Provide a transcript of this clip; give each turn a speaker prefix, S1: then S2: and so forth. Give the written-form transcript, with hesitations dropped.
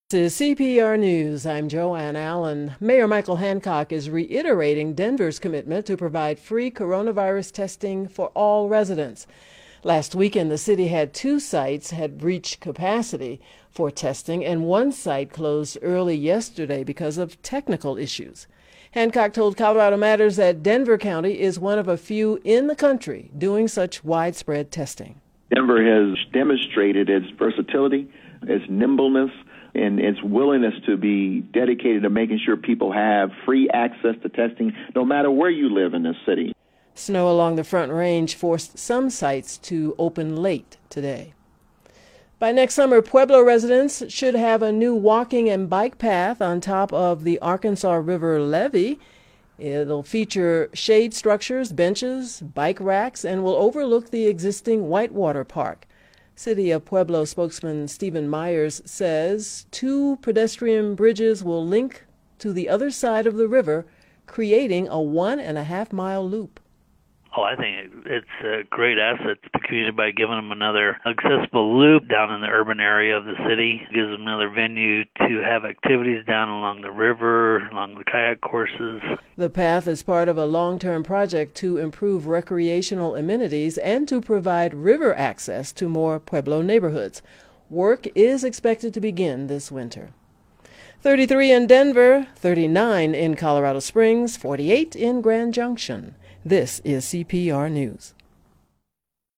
S1: This is CPR News. I'm Joanne Allen. Mayor Michael Hancock is reiterating Denver's commitment to provide free coronavirus testing for all residents. Last weekend, the city had 2 sites had reached capacity for testing, and 1 site closed early yesterday because of technical issues. Hancock told Colorado Matters that Denver County is one of a few in the country doing such widespread testing.
S2: Denver has demonstrated its versatility, its nimbleness, and its willingness to be dedicated to making sure people have free access to testing no matter where you live in this city.
S1: Snow along the Front Range forced some sites to open late today. By next summer, Pueblo residents should have a new walking and bike path on top of the Arkansas River levee. It'll feature shade structures, benches, bike racks, and will overlook the existing Whitewater Park. City of Pueblo spokesman Stephen Myers says 2 pedestrian bridges will link to the other side of the river, creating a 1.5-mile loop.
S3: I think it's a great asset to the community by giving them another accessible loop down in the urban area of the city. It gives them another venue to have activities down along the river, along the kayak courses.
S1: The path is part of a long-term project to improve recreational amenities and to provide river access to more Pueblo neighborhoods. Work is expected to begin this winter. 33 in Denver, 39 in Colorado Springs, 48 in Grand Junction. This is CPR News.